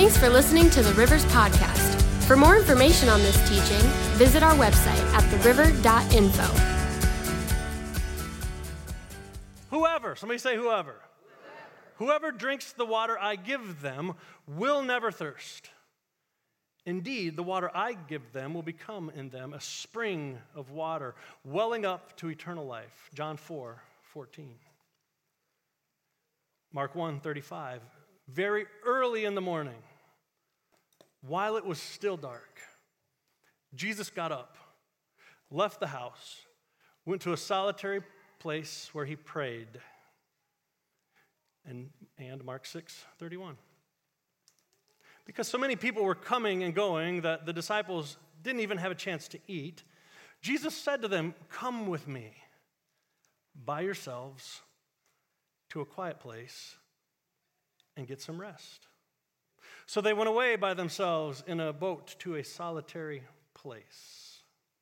Thanks for listening to the Rivers Podcast. For more information on this teaching, visit our website at theriver.info. Somebody say whoever. Whoever drinks the water I give them will never thirst. Indeed, the water I give them will become in them a spring of water, welling up to eternal life. John 4:14. Mark 1:35. Very early in the morning, while it was still dark, Jesus got up, left the house, went to a solitary place where he prayed. And Mark 6:31. Because so many people were coming and going that the disciples didn't even have a chance to eat, Jesus said to them, "Come with me by yourselves to a quiet place and get some rest." So they went away by themselves in a boat to a solitary place.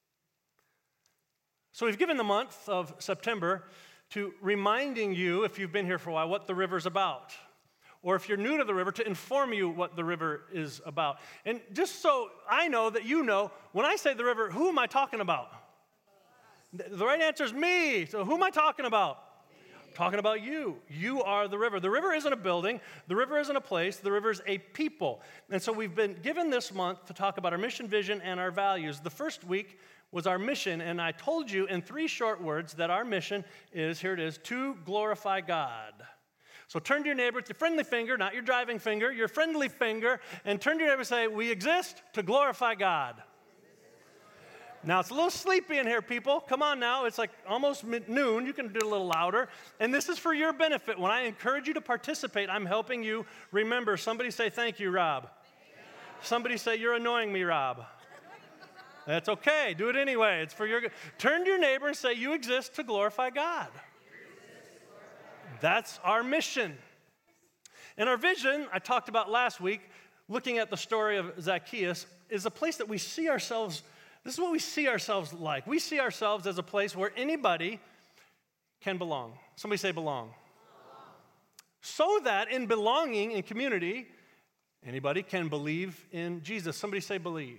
So we've given the month of September to reminding you, if you've been here for a while, what the river's about. Or if you're new to the river, to inform you what the river is about. And just so I know that you know, when I say the river, who am I talking about? The right answer is me. So who am I talking about? I'm talking about you. You are the river. The river isn't a building. The river isn't a place. The river is a people. And so we've been given this month to talk about our mission, vision, and our values. The first week was our mission, and I told you in 3 short words that our mission is, here it is, to glorify God. So turn to your neighbor with your friendly finger, not your driving finger, your friendly finger, and turn to your neighbor and say, we exist to glorify God. Now, it's a little sleepy in here, people. Come on now. It's like almost noon. You can do it a little louder. And this is for your benefit. When I encourage you to participate, I'm helping you remember. Somebody say, thank you, Rob. Somebody say, you're annoying me, Rob. That's okay. Do it anyway. It's for your good. Turn to your neighbor and say, you exist to glorify God. That's our mission. And our vision, I talked about last week, looking at the story of Zacchaeus, is a place that we see ourselves. This is what we see ourselves like. We see ourselves as a place where anybody can belong. Somebody say belong. So that in belonging in community, anybody can believe in Jesus. Somebody say believe.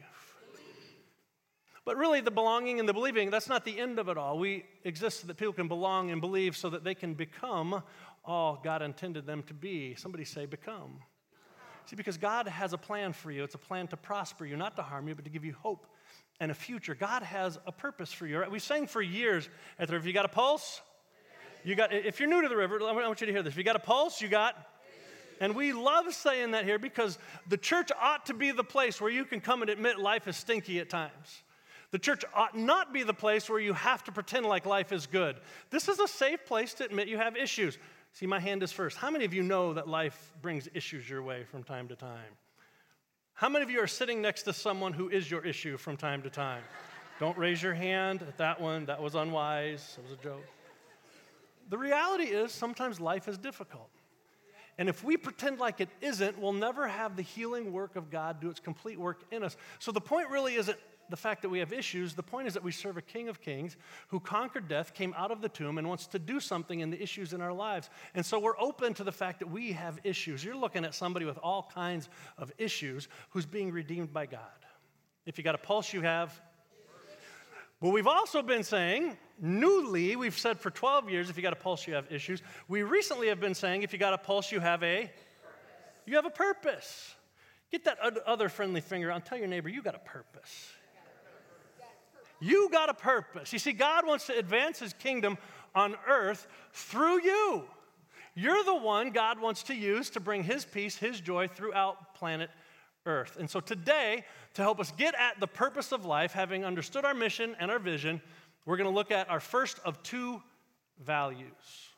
But really, the belonging and the believing, that's not the end of it all. We exist so that people can belong and believe so that they can become all God intended them to be. Somebody say become. See, because God has a plan for you. It's a plan to prosper you, not to harm you, but to give you hope and a future. God has a purpose for you. Right? We sang for years at the river. You got a pulse? You got. If you're new to the river, I want you to hear this. If you got a pulse, you got. And we love saying that here because the church ought to be the place where you can come and admit life is stinky at times. The church ought not be the place where you have to pretend like life is good. This is a safe place to admit you have issues. See, my hand is first. How many of you know that life brings issues your way from time to time? How many of you are sitting next to someone who is your issue from time to time? Don't raise your hand at that one. That was unwise. That was a joke. The reality is sometimes life is difficult. And if we pretend like it isn't, we'll never have the healing work of God do its complete work in us. So the point really isn't the fact that we have issues. The point is that we serve a King of Kings who conquered death, came out of the tomb, and wants to do something in the issues in our lives. And so we're open to the fact that we have issues. You're looking at somebody with all kinds of issues who's being redeemed by God. If you got a pulse, you have. But we've also been saying, newly, we've said for 12 years, if you got a pulse, you have issues. We recently have been saying, if you got a pulse, you have a purpose. Get that other friendly finger out and tell your neighbor, you got a purpose. You got a purpose. You see, God wants to advance his kingdom on earth through you. You're the one God wants to use to bring his peace, his joy throughout planet Earth. And so today, to help us get at the purpose of life, having understood our mission and our vision, we're going to look at our first of 2 values.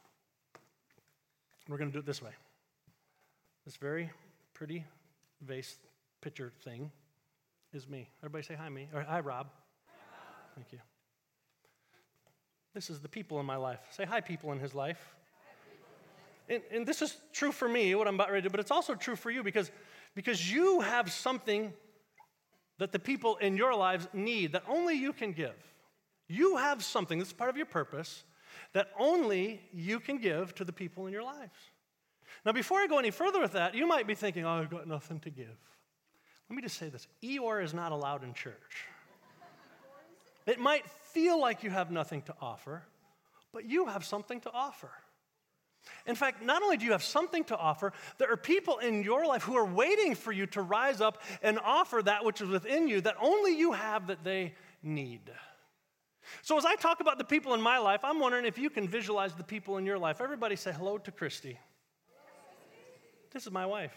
We're going to do it this way. This very pretty vase picture thing is me. Everybody say hi, me. Or hi, Rob. Thank you. This is the people in my life. Say hi, people in his life. And this is true for me, what I'm about ready to do, but it's also true for you because you have something that the people in your lives need that only you can give. You have something, this is part of your purpose, that only you can give to the people in your lives. Now, before I go any further with that, you might be thinking, oh, I've got nothing to give. Let me just say this. Eeyore is not allowed in church. It might feel like you have nothing to offer, but you have something to offer. In fact, not only do you have something to offer, there are people in your life who are waiting for you to rise up and offer that which is within you that only you have that they need. So as I talk about the people in my life, I'm wondering if you can visualize the people in your life. Everybody say hello to Christy. This is my wife.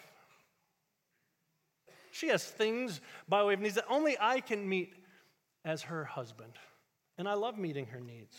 She has things by way of needs that only I can meet as her husband. And I love meeting her needs.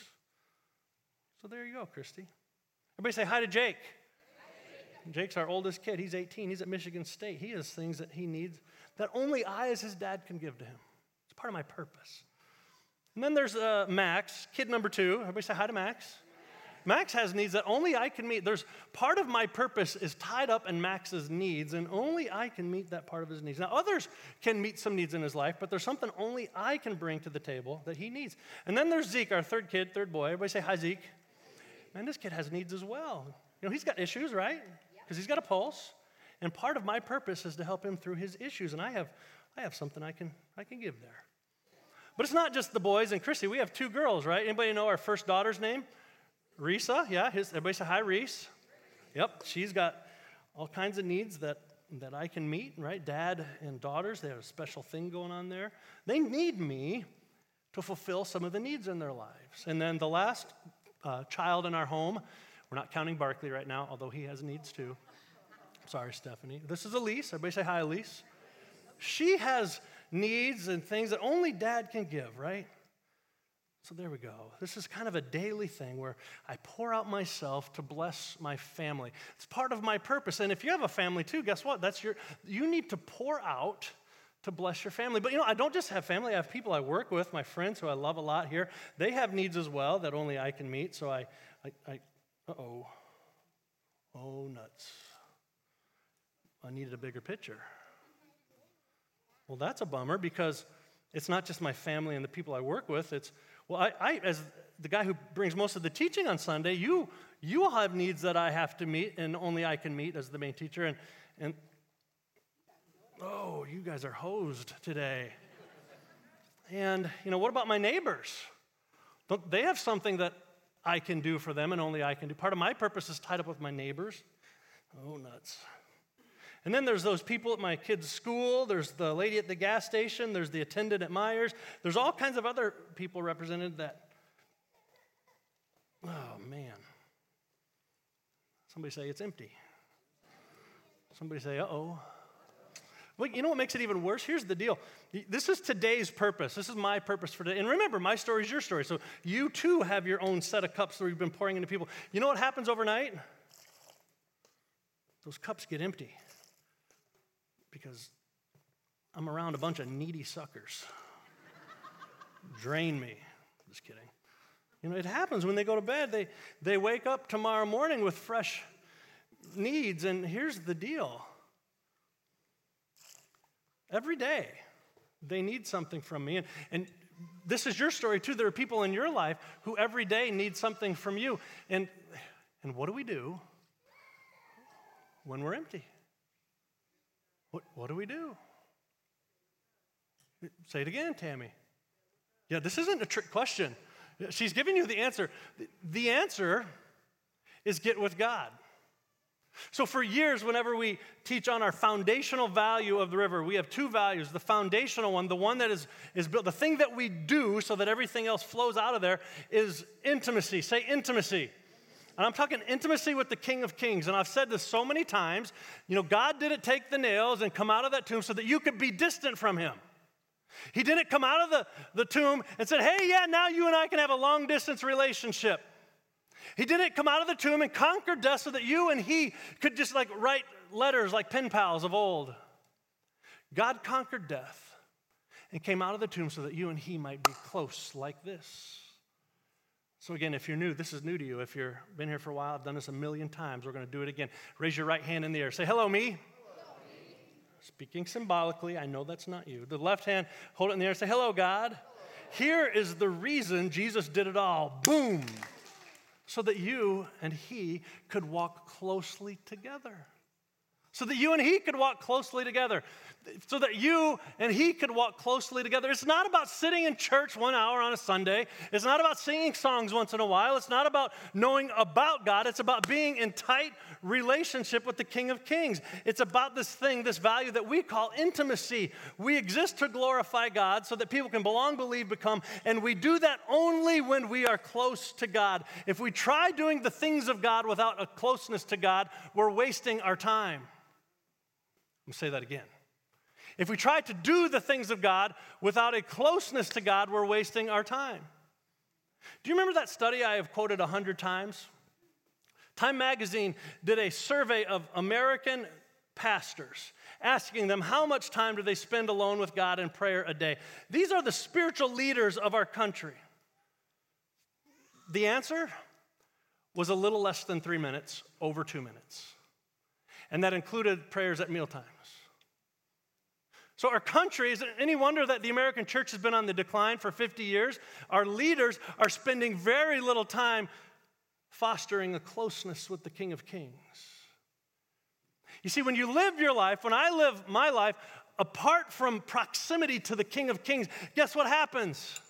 So there you go, Christy. Everybody say hi to Jake. Hi, Jake. Jake's our oldest kid. He's 18. He's at Michigan State. He has things that he needs that only I as his dad can give to him. It's part of my purpose. And then there's Max, kid number 2. Everybody say hi to Max. Max has needs that only I can meet. There's part of my purpose is tied up in Max's needs, and only I can meet that part of his needs. Now, others can meet some needs in his life, but there's something only I can bring to the table that he needs. And then there's Zeke, our third boy. Everybody say hi, Zeke. Man, this kid has needs as well. You know, he's got issues, right? Because he's got a pulse. And part of my purpose is to help him through his issues, and I have something I can give there. But it's not just the boys and Chrissy. We have 2 girls, right? Anybody know our first daughter's name? Risa, yeah. Everybody say hi, Reese. Yep, she's got all kinds of needs that I can meet, right? Dad and daughters, they have a special thing going on there. They need me to fulfill some of the needs in their lives. And then the last child in our home, we're not counting Barkley right now, although he has needs too. Sorry, Stephanie. This is Elise. Everybody say hi, Elise. She has needs and things that only Dad can give, right? So there we go. This is kind of a daily thing where I pour out myself to bless my family. It's part of my purpose. And if you have a family too, guess what? You need to pour out to bless your family. But I don't just have family. I have people I work with, my friends who I love a lot here. They have needs as well that only I can meet. So oh nuts. I needed a bigger picture. Well, that's a bummer because it's not just my family and the people I work with. I as the guy who brings most of the teaching on Sunday, you all have needs that I have to meet and only I can meet as the main teacher. And oh, you guys are hosed today. And, what about my neighbors? Don't they have something that I can do for them and only I can do? Part of my purpose is tied up with my neighbors. Oh, nuts. And then there's those people at my kids' school. There's the lady at the gas station. There's the attendant at Myers. There's all kinds of other people represented that, oh, man. Somebody say it's empty. Somebody say, uh-oh. Well, you know what makes it even worse? Here's the deal. This is today's purpose. This is my purpose for today. And remember, my story is your story. So you, too, have your own set of cups that we've been pouring into people. You know what happens overnight? Those cups get empty. Because I'm around a bunch of needy suckers. Drain me. Just kidding. It happens when they go to bed. They wake up tomorrow morning with fresh needs. And here's the deal. Every day, they need something from me. And this is your story, too. There are people in your life who every day need something from you. And what do we do when we're empty? What do we do? Say it again, Tammy. Yeah, this isn't a trick question. She's giving you the answer. The answer is get with God. So for years, whenever we teach on our foundational value of the river, we have 2 values. The foundational one, the one that is built, the thing that we do so that everything else flows out of there is intimacy. Say intimacy. And I'm talking intimacy with the King of Kings. And I've said this so many times. God didn't take the nails and come out of that tomb so that you could be distant from him. He didn't come out of the tomb and said, hey, yeah, now you and I can have a long-distance relationship. He didn't come out of the tomb and conquer death so that you and he could just write letters like pen pals of old. God conquered death and came out of the tomb so that you and he might be close like this. So again, if you're new, this is new to you. If you've been here for a while, I've done this a million times. We're going to do it again. Raise your right hand in the air. Say, hello, me. Hello, me. Speaking symbolically, I know that's not you. The left hand, hold it in the air. Say, hello, God. Hello. Here is the reason Jesus did it all. Boom. so that you and he could walk closely together. So that you and he could walk closely together. So that you and he could walk closely together. It's not about sitting in church 1 hour on a Sunday. It's not about singing songs once in a while. It's not about knowing about God. It's about being in tight relationship with the King of Kings. It's about this thing, this value that we call intimacy. We exist to glorify God so that people can belong, believe, become, and we do that only when we are close to God. If we try doing the things of God without a closeness to God, we're wasting our time. I'm going to say that again. If we try to do the things of God without a closeness to God, we're wasting our time. Do you remember that study I have quoted 100 times? Time magazine did a survey of American pastors, asking them how much time do they spend alone with God in prayer a day. These are the spiritual leaders of our country. The answer was a little less than 3 minutes, over 2 minutes. And that included prayers at mealtimes. So our country, is it any wonder that the American church has been on the decline for 50 years? Our leaders are spending very little time fostering a closeness with the King of Kings. You see, when you live your life, when I live my life, apart from proximity to the King of Kings, guess what happens?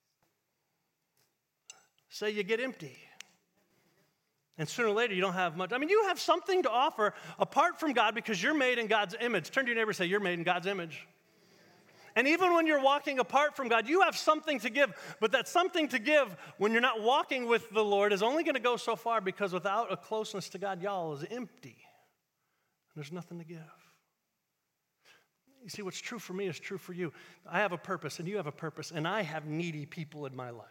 Say you get empty. And sooner or later, you don't have much. I mean, you have something to offer apart from God because you're made in God's image. Turn to your neighbor and say, you're made in God's image. And even when you're walking apart from God, you have something to give. But that something to give when you're not walking with the Lord is only going to go so far because without a closeness to God, y'all is empty. There's nothing to give. You see, what's true for me is true for you. I have a purpose and you have a purpose, and I have needy people in my life.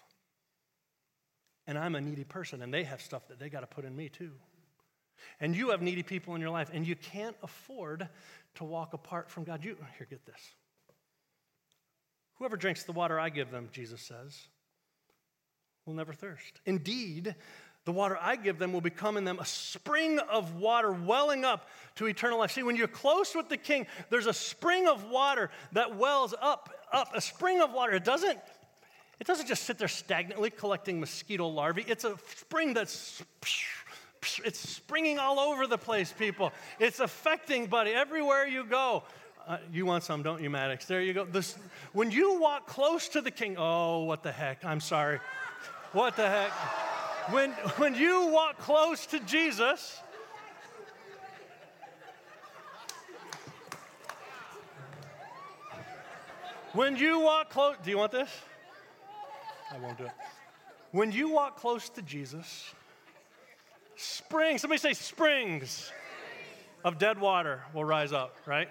And I'm a needy person, and they have stuff that they got to put in me too. And you have needy people in your life, and you can't afford to walk apart from God. Here, get this. Whoever drinks the water I give them, Jesus says, will never thirst. Indeed, the water I give them will become in them a spring of water welling up to eternal life. See, when you're close with the King, there's a spring of water that wells up, a spring of water. It doesn't just sit there stagnantly collecting mosquito larvae. It's a spring it's springing all over the place, people. It's affecting, buddy, everywhere you go. You want some, don't you, Maddox? There you go. When you walk close to the King, oh, what the heck? I'm sorry. What the heck? When you walk close to Jesus, when you walk close, do you want this? I won't do it. When you walk close to Jesus, somebody say springs of dead water will rise up, right?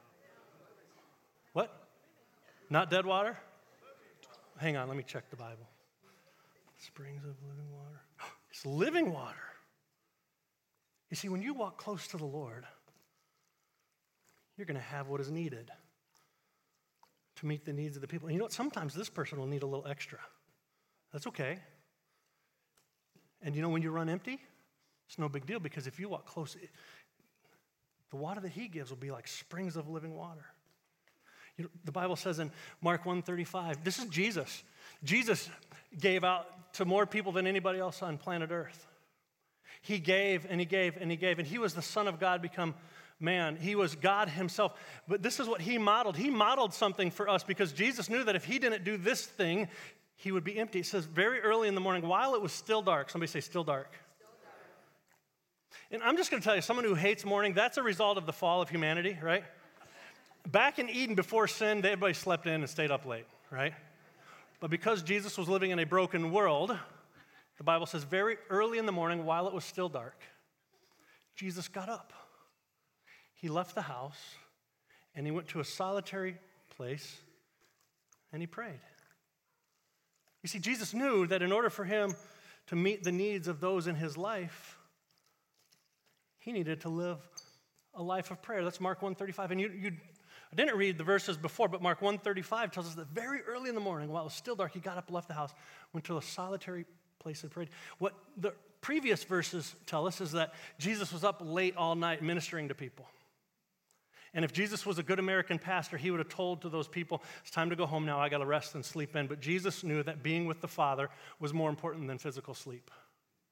What? Not dead water? Hang on, let me check the Bible. Springs of living water. It's living water. You see, when you walk close to the Lord, you're going to have what is needed to meet the needs of the people. And you know what? Sometimes this person will need a little extra. That's okay. And you know when you run empty, it's no big deal because if you walk close, the water that he gives will be like springs of living water. You know, the Bible says in Mark 1:35, this is Jesus. Jesus gave out to more people than anybody else on planet Earth. He gave and he gave and he gave, and he was the Son of God become man. He was God himself. But this is what he modeled. He modeled something for us because Jesus knew that if he didn't do this thing, he would be empty. It says very early in the morning, while it was still dark. Somebody say still dark. Still dark. And I'm just going to tell you, someone who hates morning, that's a result of the fall of humanity, right? Back in Eden before sin, everybody slept in and stayed up late, right? But because Jesus was living in a broken world, the Bible says very early in the morning, while it was still dark, Jesus got up. He left the house, and he went to a solitary place, and he prayed. You see, Jesus knew that in order for him to meet the needs of those in his life, he needed to live a life of prayer. That's Mark 1:35. And I didn't read the verses before, but Mark 1:35 tells us that very early in the morning, while it was still dark, he got up, left the house, went to a solitary place and prayed. What the previous verses tell us is that Jesus was up late all night ministering to people. And if Jesus was a good American pastor, he would have told to those people, it's time to go home now, I got to rest and sleep in. But Jesus knew that being with the Father was more important than physical sleep.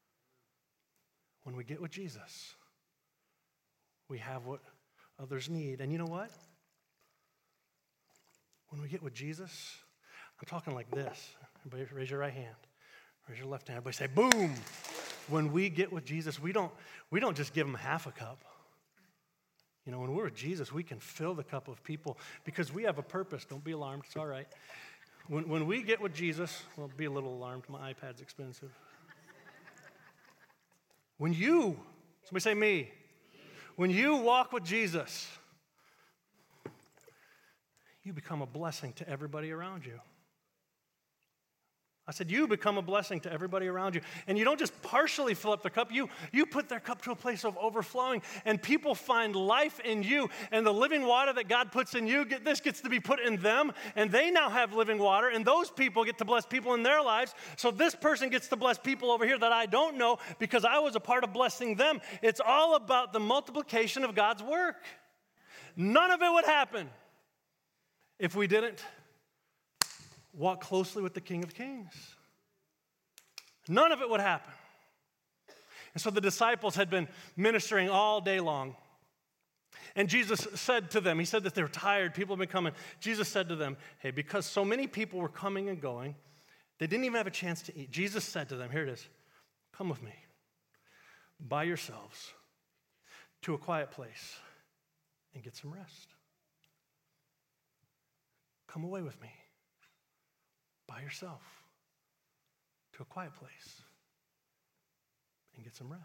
When we get with Jesus, we have what others need. And you know what? When we get with Jesus, I'm talking like this. Everybody raise your right hand. Raise your left hand. Everybody say, boom. When we get with Jesus, we don't just give him half a cup. You know, when we're with Jesus, we can fill the cup of people because we have a purpose. Don't be alarmed. It's all right. When we get with Jesus, well, be a little alarmed. My iPad's expensive. Somebody say me. When you walk with Jesus, you become a blessing to everybody around you. I said, you become a blessing to everybody around you. And you don't just partially fill up their cup. You put their cup to a place of overflowing. And people find life in you. And the living water that God puts in you, gets to be put in them. And they now have living water. And those people get to bless people in their lives. So this person gets to bless people over here that I don't know because I was a part of blessing them. It's all about the multiplication of God's work. None of it would happen if we didn't walk closely with the King of Kings. None of it would happen. And so the disciples had been ministering all day long. And Jesus said to them, he said that they were tired, people have been coming. Jesus said to them, hey, because so many people were coming and going, they didn't even have a chance to eat. Jesus said to them, here it is, come with me by yourselves to a quiet place and get some rest. Come away with me by yourself to a quiet place and get some rest.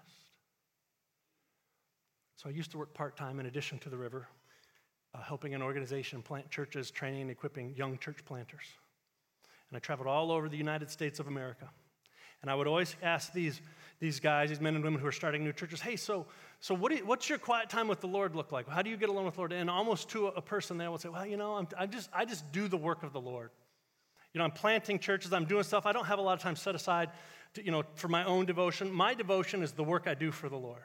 So I used to work part-time in addition to the river, helping an organization plant churches, training and equipping young church planters. And I traveled all over the United States of America. And I would always ask these guys, these men and women who are starting new churches, hey, so what's your quiet time with the Lord look like? How do you get along with the Lord? And almost to a person they would say, well, you know, I just do the work of the Lord. You know, I'm planting churches, I'm doing stuff. I don't have a lot of time set aside for my own devotion. My devotion is the work I do for the Lord.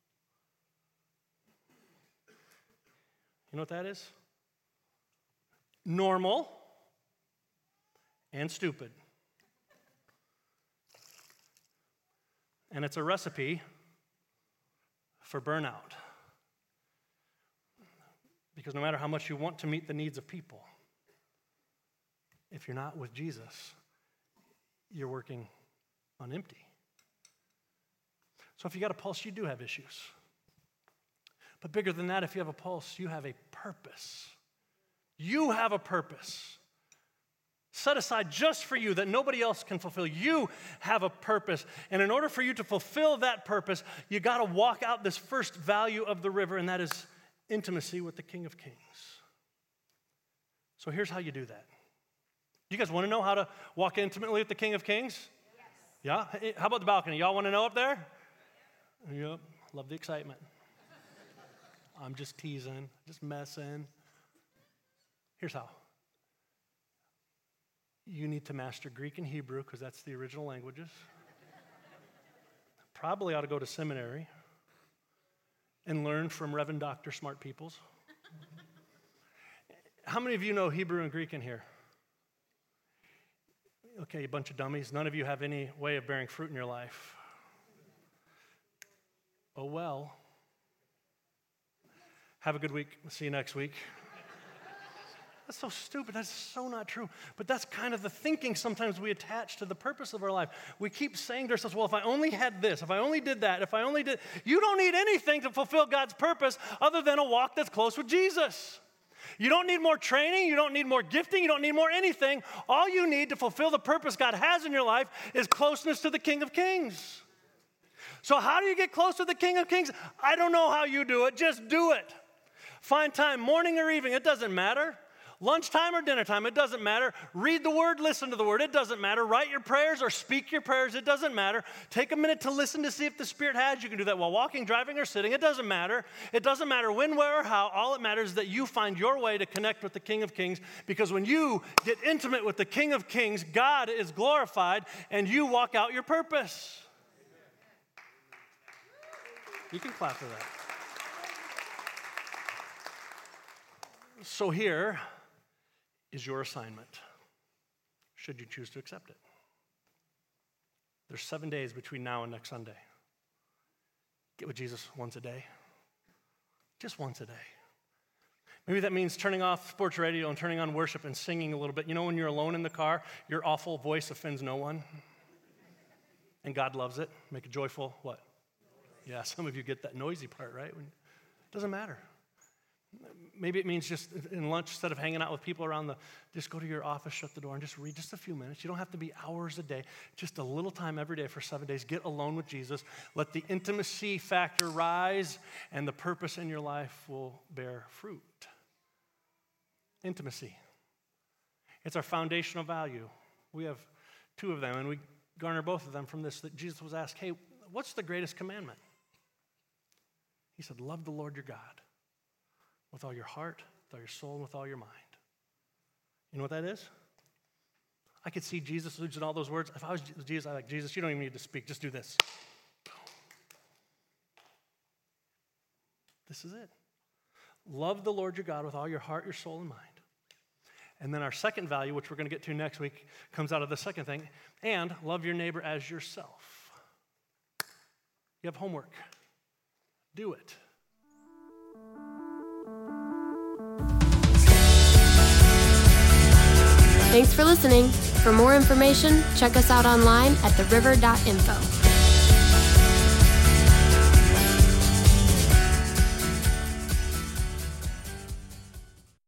You know what that is? Normal and stupid. And it's a recipe for burnout. Because no matter how much you want to meet the needs of people, if you're not with Jesus, you're working on empty. So if you got a pulse, you do have issues. But bigger than that, if you have a pulse, you have a purpose. You have a purpose set aside just for you that nobody else can fulfill. You have a purpose. And in order for you to fulfill that purpose, you got to walk out this first value of the river, and that is intimacy with the King of Kings. So here's how you do that. You guys want to know how to walk intimately with the King of Kings? Yes. Yeah? How about the balcony? Y'all want to know up there? Yep. Love the excitement. I'm just teasing, just messing. Here's how. You need to master Greek and Hebrew because that's the original languages. Probably ought to go to seminary and learn from Reverend Dr. Smart Peoples. How many of you know Hebrew and Greek in here? Okay, a bunch of dummies. None of you have any way of bearing fruit in your life. Oh well. Have a good week. See you next week. That's so stupid. That's so not true. But that's kind of the thinking sometimes we attach to the purpose of our life. We keep saying to ourselves, well, if I only had this, if I only did that, if I only did... You don't need anything to fulfill God's purpose other than a walk that's close with Jesus. You don't need more training. You don't need more gifting. You don't need more anything. All you need to fulfill the purpose God has in your life is closeness to the King of Kings. So how do you get close to the King of Kings? I don't know how you do it. Just do it. Find time, morning or evening. It doesn't matter. Lunchtime or dinner time, it doesn't matter. Read the Word, listen to the Word, it doesn't matter. Write your prayers or speak your prayers, it doesn't matter. Take a minute to listen to see if the Spirit has. You can do that while walking, driving, or sitting. It doesn't matter. It doesn't matter when, where, or how. All it matters is that you find your way to connect with the King of Kings, because when you get intimate with the King of Kings, God is glorified and you walk out your purpose. You can clap for that. So here is your assignment, should you choose to accept it. There's 7 days between now and next Sunday. Get with Jesus once a day. Just once a day. Maybe that means turning off sports radio and turning on worship and singing a little bit. You know, when you're alone in the car, your awful voice offends no one. And God loves it. Make a joyful what? Yeah, some of you get that noisy part, right? It doesn't matter. Maybe it means just in lunch, instead of hanging out with people around just go to your office, shut the door, and just read just a few minutes. You don't have to be hours a day, just a little time every day for 7 days. Get alone with Jesus. Let the intimacy factor rise, and the purpose in your life will bear fruit. Intimacy. It's our foundational value. We have two of them, and we garner both of them from this, that Jesus was asked, hey, what's the greatest commandment? He said, love the Lord your God with all your heart, with all your soul, and with all your mind. You know what that is? I could see Jesus using all those words. If I was Jesus, I'd like, Jesus, you don't even need to speak. Just do this. This is it. Love the Lord your God with all your heart, your soul, and mind. And then our second value, which we're going to get to next week, comes out of the second thing. And love your neighbor as yourself. You have homework. Do it. Thanks for listening. For more information, check us out online at theriver.info.